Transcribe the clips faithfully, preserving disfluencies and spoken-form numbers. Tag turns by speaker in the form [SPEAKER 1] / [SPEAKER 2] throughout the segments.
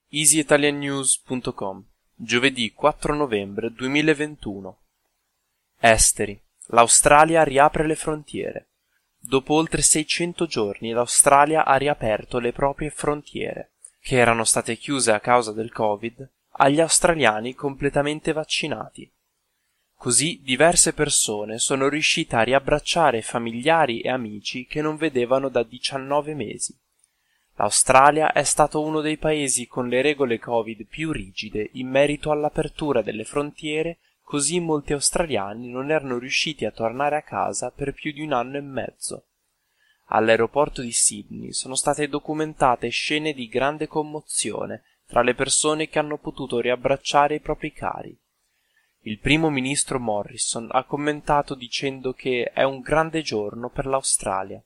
[SPEAKER 1] easy italian news punto com, giovedì quattro novembre duemilaventuno. Esteri. L'Australia riapre le frontiere. Dopo oltre seicento giorni l'Australia ha riaperto le proprie frontiere, che erano state chiuse a causa del Covid, agli australiani completamente vaccinati. Così diverse persone sono riuscite a riabbracciare familiari e amici che non vedevano da diciannove mesi. L'Australia è stato uno dei paesi con le regole Covid più rigide in merito all'apertura delle frontiere, così molti australiani non erano riusciti a tornare a casa per più di un anno e mezzo. All'aeroporto di Sydney sono state documentate scene di grande commozione tra le persone che hanno potuto riabbracciare i propri cari. Il primo ministro Morrison ha commentato dicendo che è un grande giorno per l'Australia.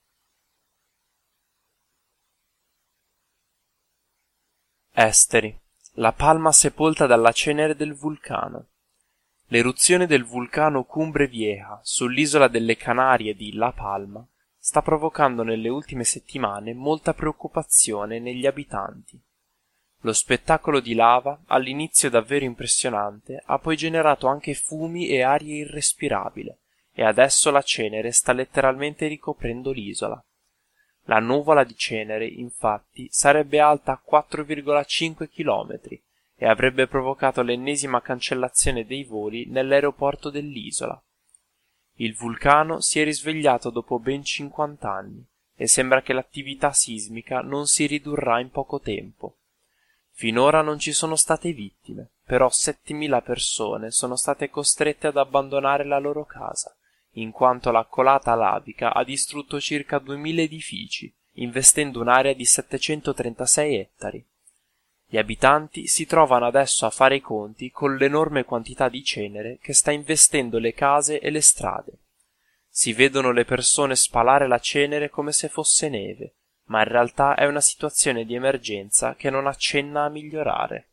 [SPEAKER 1] Esteri. La Palma sepolta dalla cenere del vulcano. L'eruzione del vulcano Cumbre Vieja sull'isola delle Canarie di La Palma sta provocando nelle ultime settimane molta preoccupazione negli abitanti. Lo spettacolo di lava, all'inizio davvero impressionante, ha poi generato anche fumi e aria irrespirabile, e adesso la cenere sta letteralmente ricoprendo l'isola. La nuvola di cenere, infatti, sarebbe alta quattro virgola cinque chilometri e avrebbe provocato l'ennesima cancellazione dei voli nell'aeroporto dell'isola. Il vulcano si è risvegliato dopo ben cinquanta anni e sembra che l'attività sismica non si ridurrà in poco tempo. Finora non ci sono state vittime, però settemila persone sono state costrette ad abbandonare la loro casa, in quanto la colata lavica ha distrutto circa duemila edifici, investendo un'area di settecentotrentasei ettari. Gli abitanti si trovano adesso a fare i conti con l'enorme quantità di cenere che sta investendo le case e le strade. Si vedono le persone spalare la cenere come se fosse neve, ma in realtà è una situazione di emergenza che non accenna a migliorare.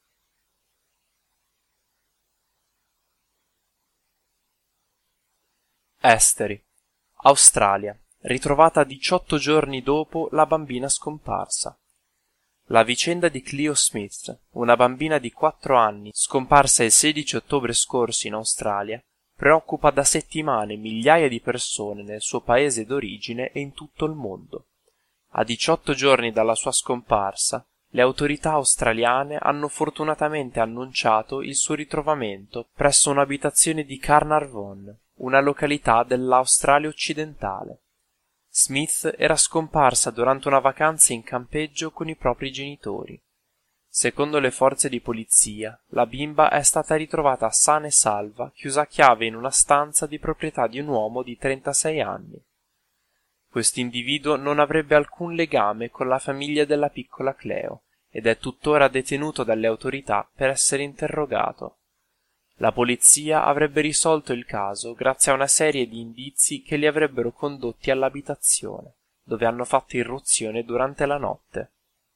[SPEAKER 1] Esteri. Australia. Ritrovata diciotto giorni dopo la bambina scomparsa. La vicenda di Cleo Smith, una bambina di quattro anni scomparsa il sedici ottobre scorso in Australia, preoccupa da settimane migliaia di persone nel suo paese d'origine e in tutto il mondo. A diciotto giorni dalla sua scomparsa, le autorità australiane hanno fortunatamente annunciato il suo ritrovamento presso un'abitazione di Carnarvon, una località dell'Australia occidentale. Smith era scomparsa durante una vacanza in campeggio con i propri genitori. Secondo le forze di polizia, la bimba è stata ritrovata sana e salva, chiusa a chiave in una stanza di proprietà di un uomo di trentasei anni. Quest'individuo non avrebbe alcun legame con la famiglia della piccola Cleo ed è tuttora detenuto dalle autorità per essere interrogato. La polizia avrebbe risolto il caso grazie a una serie di indizi che li avrebbero condotti all'abitazione, dove hanno fatto irruzione durante la notte.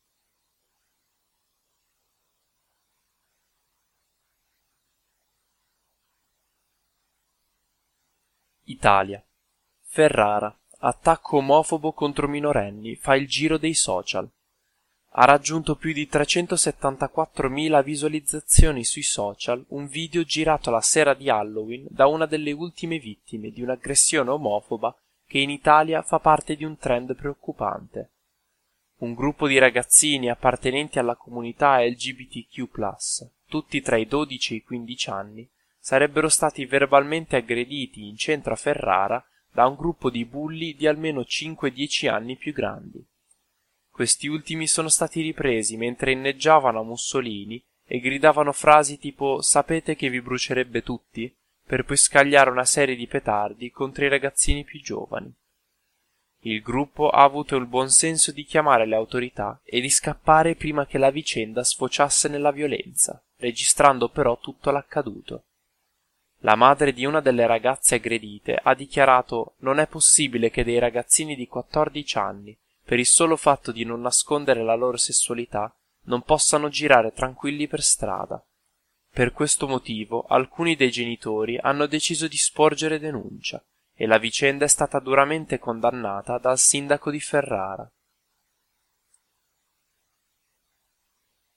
[SPEAKER 1] Italia. Ferrara. Attacco omofobo contro minorenni fa il giro dei social. Ha raggiunto più di trecentosettantaquattromila visualizzazioni sui social un video girato la sera di Halloween da una delle ultime vittime di un'aggressione omofoba che in Italia fa parte di un trend preoccupante. Un gruppo di ragazzini appartenenti alla comunità L G B T Q plus, tutti tra i dodici e i quindici anni, sarebbero stati verbalmente aggrediti in centro a Ferrara da un gruppo di bulli di almeno cinque dieci anni più grandi. Questi ultimi sono stati ripresi mentre inneggiavano a Mussolini e gridavano frasi tipo «Sapete che vi brucerebbe tutti?» per poi scagliare una serie di petardi contro i ragazzini più giovani. Il gruppo ha avuto il buon senso di chiamare le autorità e di scappare prima che la vicenda sfociasse nella violenza, registrando però tutto l'accaduto. La madre di una delle ragazze aggredite ha dichiarato «Non è possibile che dei ragazzini di quattordici anni, per il solo fatto di non nascondere la loro sessualità, non possano girare tranquilli per strada. Per questo motivo alcuni dei genitori hanno deciso di sporgere denuncia e la vicenda è stata duramente condannata dal sindaco di Ferrara.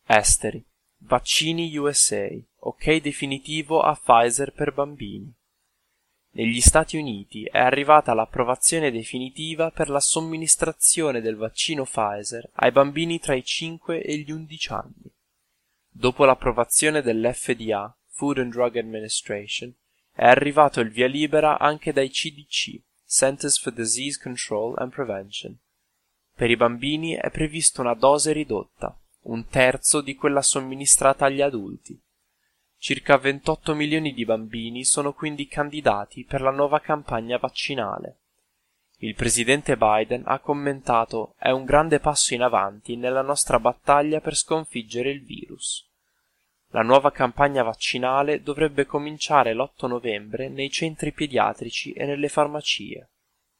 [SPEAKER 1] Esteri. Vaccini U S A. Ok definitivo a Pfizer per bambini. Negli Stati Uniti è arrivata l'approvazione definitiva per la somministrazione del vaccino Pfizer ai bambini tra i cinque e gli undici anni. Dopo l'approvazione dell'F D A, Food and Drug Administration, è arrivato il via libera anche dai C D C, Centers for Disease Control and Prevention. Per i bambini è prevista una dose ridotta, un terzo di quella somministrata agli adulti. Circa ventotto milioni di bambini sono quindi candidati per la nuova campagna vaccinale. Il presidente Biden ha commentato: «È un grande passo in avanti nella nostra battaglia per sconfiggere il virus». La nuova campagna vaccinale dovrebbe cominciare l'otto novembre nei centri pediatrici e nelle farmacie.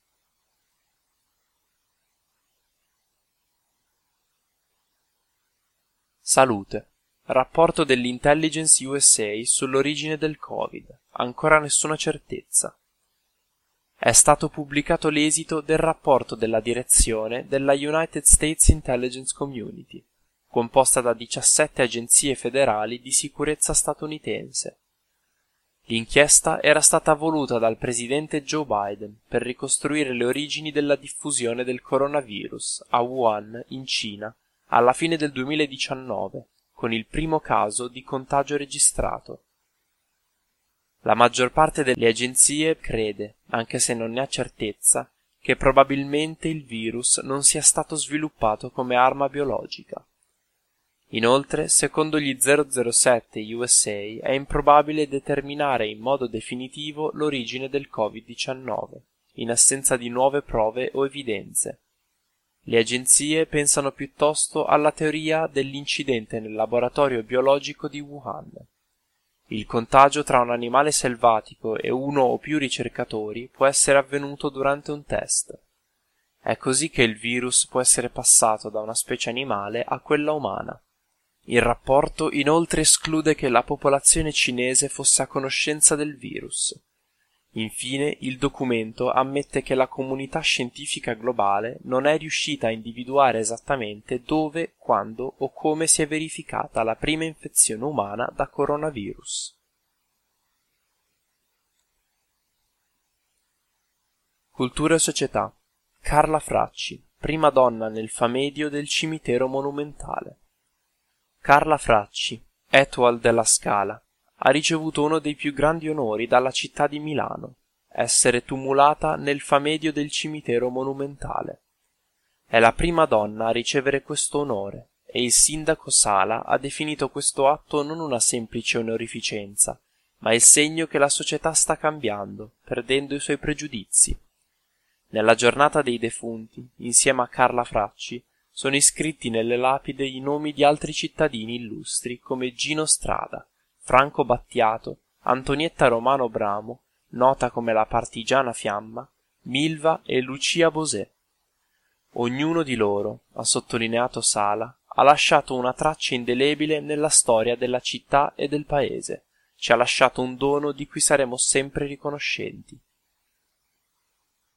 [SPEAKER 1] Salute. Rapporto dell'Intelligence U S A sull'origine del Covid. Ancora nessuna certezza. È stato pubblicato l'esito del rapporto della direzione della United States Intelligence Community, composta da diciassette agenzie federali di sicurezza statunitense. L'inchiesta era stata voluta dal presidente Joe Biden per ricostruire le origini della diffusione del coronavirus a Wuhan, in Cina, alla fine del duemiladiciannove, con il primo caso di contagio registrato. La maggior parte delle agenzie crede, anche se non ne ha certezza, che probabilmente il virus non sia stato sviluppato come arma biologica. Inoltre, secondo gli zero zero sette U S A, è improbabile determinare in modo definitivo l'origine del covid diciannove, in assenza di nuove prove o evidenze. Le agenzie pensano piuttosto alla teoria dell'incidente nel laboratorio biologico di Wuhan. Il contagio tra un animale selvatico e uno o più ricercatori può essere avvenuto durante un test. È così che il virus può essere passato da una specie animale a quella umana. Il rapporto inoltre esclude che la popolazione cinese fosse a conoscenza del virus. Infine, il documento ammette che la comunità scientifica globale non è riuscita a individuare esattamente dove, quando o come si è verificata la prima infezione umana da coronavirus. Cultura e società. Carla Fracci, prima donna nel famedio del cimitero monumentale. Carla Fracci, Étoile de la Scala, ha ricevuto uno dei più grandi onori dalla città di Milano, essere tumulata nel famedio del cimitero monumentale. È la prima donna a ricevere questo onore e il sindaco Sala ha definito questo atto non una semplice onorificenza, ma il segno che la società sta cambiando, perdendo i suoi pregiudizi. Nella giornata dei defunti, insieme a Carla Fracci, sono iscritti nelle lapidi i nomi di altri cittadini illustri come Gino Strada, Franco Battiato, Antonietta Romano Bramo, nota come la partigiana Fiamma, Milva e Lucia Bosè. Ognuno di loro, ha sottolineato Sala, ha lasciato una traccia indelebile nella storia della città e del paese, ci ha lasciato un dono di cui saremo sempre riconoscenti.